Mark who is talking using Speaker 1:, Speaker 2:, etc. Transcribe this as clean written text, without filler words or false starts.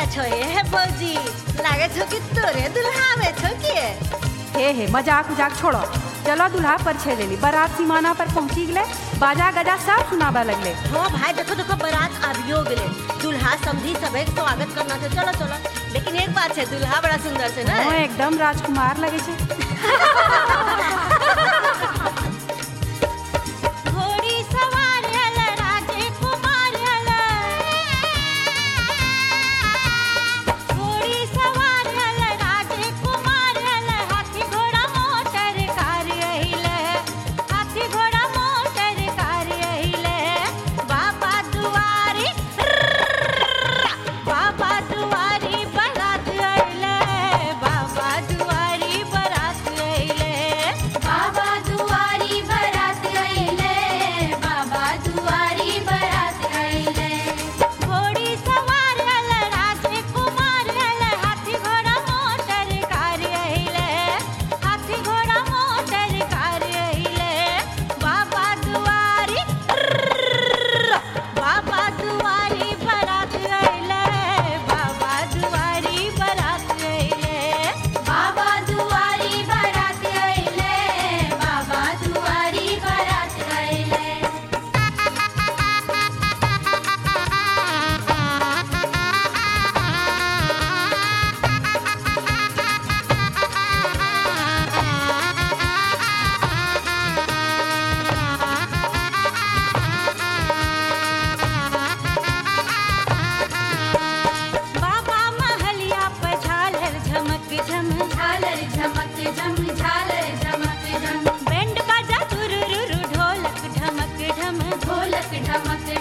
Speaker 1: छो हे भौजी लागे छो कि तोरे दुल्हा में छो के
Speaker 2: हे मजाक उजाक छोड़ो। चलो दुल्हा पर छे लेली, बारात सीमाना पर पहुंची गले, बाजा गजा सब सुनाबा लगले।
Speaker 1: हो भाई देखो देखो बारात आबियो गेले, दुल्हा समधी सबे स्वागत करना छे। चलो चलो, लेकिन एक बात है दुल्हा बड़ा सुंदर छे ना।
Speaker 2: एकदम राजकुमार लगे छे।
Speaker 3: ढोलक ढमक